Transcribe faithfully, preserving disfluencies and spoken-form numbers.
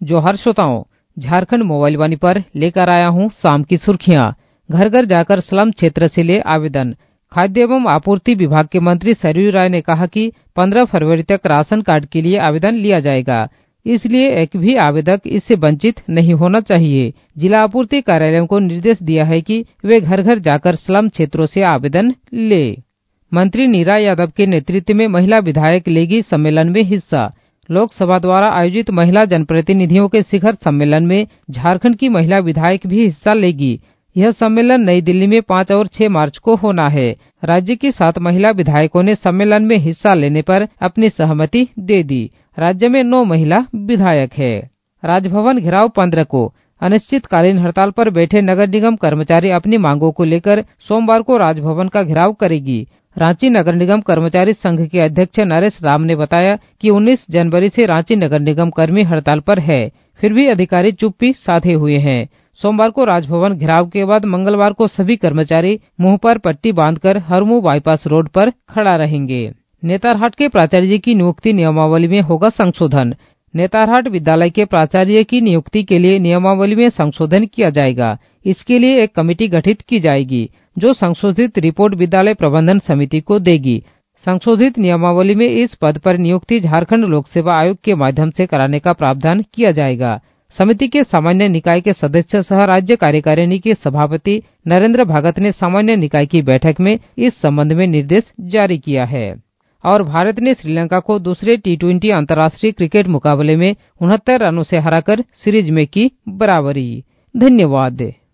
जोहार श्रोताओं, झारखंड मोबाइल वाणी पर लेकर आया हूं शाम की सुर्खियां। घर घर जाकर स्लम क्षेत्र से ले आवेदन। खाद्य एवं आपूर्ति विभाग के मंत्री सरयू राय ने कहा कि पंद्रह फरवरी तक राशन कार्ड के लिए आवेदन लिया जाएगा, इसलिए एक भी आवेदक इससे वंचित नहीं होना चाहिए। जिला आपूर्ति कार्यालयों को निर्देश दिया है कि वे घर घर जाकर स्लम क्षेत्रों से आवेदन ले। मंत्री नीरा यादव के नेतृत्व में महिला विधायक लेगी सम्मेलन में हिस्सा। लोकसभा द्वारा आयोजित महिला जनप्रतिनिधियों के शिखर सम्मेलन में झारखंड की महिला विधायक भी हिस्सा लेगी। यह सम्मेलन नई दिल्ली में पाँच और छह मार्च को होना है। राज्य की सात महिला विधायकों ने सम्मेलन में हिस्सा लेने पर अपनी सहमति दे दी। राज्य में नौ महिला विधायक है। राजभवन घेराव पंद्रह को। अनिश्चितकालीन हड़ताल पर बैठे नगर निगम कर्मचारी अपनी मांगों को लेकर सोमवार को राजभवन का घेराव करेगी। रांची नगर निगम कर्मचारी संघ के अध्यक्ष नरेश राम ने बताया कि उन्नीस जनवरी से रांची नगर निगम कर्मी हड़ताल पर है, फिर भी अधिकारी चुप्पी साधे हुए हैं। सोमवार को राजभवन घेराव के बाद मंगलवार को सभी कर्मचारी मुंह पर पट्टी बांधकर हरमू बाईपास रोड पर खड़ा रहेंगे। नेतारहाट के प्राचार्य जी की नियुक्ति नियमावली में होगा संशोधन। नेतारहाट विद्यालय के प्राचार्य की नियुक्ति के लिए नियमावली में संशोधन किया जाएगा। इसके लिए एक कमेटी गठित की जाएगी, जो संशोधित रिपोर्ट विद्यालय प्रबंधन समिति को देगी। संशोधित नियमावली में इस पद पर नियुक्ति झारखंड लोक सेवा आयोग के माध्यम से कराने का प्रावधान किया जाएगा। समिति के सामान्य निकाय के सदस्य सह राज्य कार्यकारिणी के सभापति नरेंद्र भगत ने सामान्य निकाय की बैठक में इस संबंध में निर्देश जारी किया है। और भारत ने श्रीलंका को दूसरे टी ट्वेंटी अंतर्राष्ट्रीय क्रिकेट मुकाबले में उनहत्तर रनों से हराकर सीरीज में की बराबरी। धन्यवाद।